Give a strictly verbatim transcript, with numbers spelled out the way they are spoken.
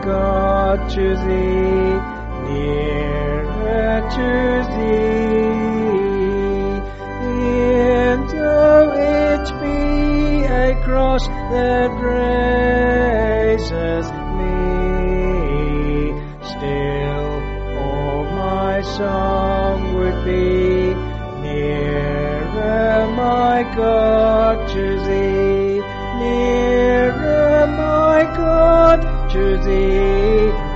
God, to thee, nearer to thee. E'en though it be a cross that raises me, still all my song would be, nearer, my God, to thee, nearer, my God, to thee.